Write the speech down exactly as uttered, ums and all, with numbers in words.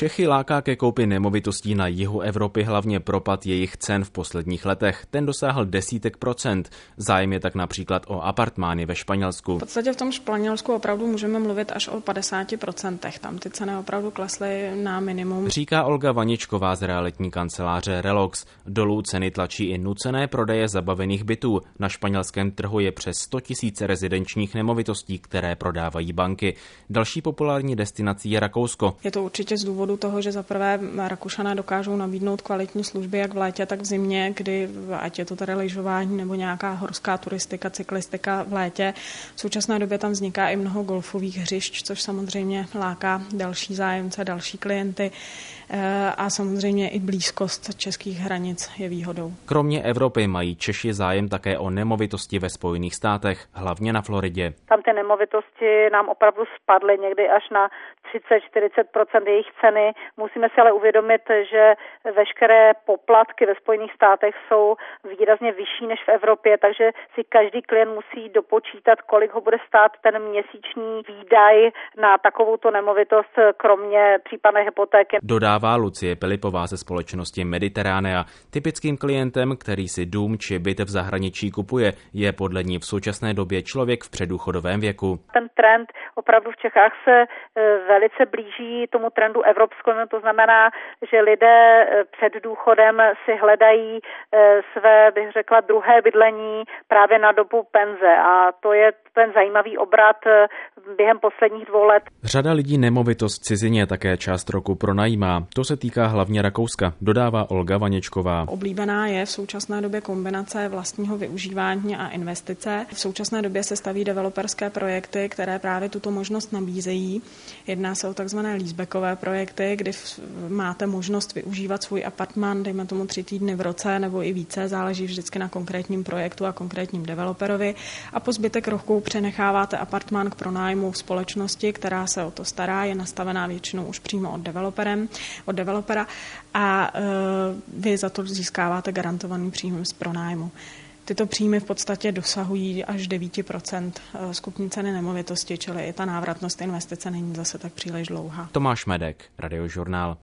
Čechy láká ke koupi nemovitostí na jihu Evropy hlavně propad jejich cen v posledních letech. Ten dosáhl desítek procent. Zájem je tak například o apartmány ve Španělsku. V podstatě v tom Španělsku opravdu můžeme mluvit až o padesáti procentech. Tam ty ceny opravdu klesly na minimum. Říká Olga Vaničková z realitní kanceláře Relox. Dolů ceny tlačí i nucené prodeje zabavených bytů. Na španělském trhu je přes sto tisíc rezidenčních nemovitostí, které prodávají banky. Další populární destinací je Rakousko. Je to určitě z důvodu toho, že za prvé Rakušané dokážou nabídnout kvalitní služby jak v létě, tak v zimě, kdy ať je to tady lyžování nebo nějaká horská turistika, cyklistika v létě. V současné době tam vzniká i mnoho golfových hřišť, což samozřejmě láká další zájemce, další klienty a samozřejmě i blízkost českých hranic je výhodou. Kromě Evropy mají Češi zájem také o nemovitosti ve Spojených státech, hlavně na Floridě. Tam ty nemovitosti nám opravdu spadly někdy až na třicet až čtyřicet procent jejich ceny. Musíme si ale uvědomit, že veškeré poplatky ve Spojených státech jsou výrazně vyšší než v Evropě, takže si každý klient musí dopočítat, kolik ho bude stát ten měsíční výdaj na takovouto nemovitost, kromě případné hypotéky. Dodává Lucie Pilipová ze společnosti Mediterránea. Typickým klientem, který si dům či byt v zahraničí kupuje, je podle ní v současné době člověk v předdůchodovém věku. Ten trend opravdu v Čechách se velice blíží tomu trendu evropskému, to znamená, že lidé před důchodem si hledají své, bych řekla, druhé bydlení právě na dobu penze a to je ten zajímavý obrat během posledních dvou let. Řada lidí nemovitost v cizině také část roku pronajímá. To se týká hlavně Rakouska, dodává Olga Vaničková. Oblíbená je v současné době kombinace vlastního využívání a investice. V současné době se staví developerské projekty, které právě tuto možnost nabízejí. Jedná se o takzvané leasebackové projekty, kdy máte možnost využívat svůj apartmán, dejme tomu tři týdny v roce nebo i více, záleží vždycky na konkrétním projektu a konkrétním developerovi. A po zbytek roku přenecháváte apartmán k pronájmu v společnosti, která se o to stará, je nastavená většinou už přímo od developerem, od developera a e, vy za to získáváte garantovaný příjem z pronájmu. Tyto příjmy v podstatě dosahují až devět procent skupní ceny nemovitosti, čili i ta návratnost investice není zase tak příliš dlouhá. Tomáš Medek, Radiožurnál.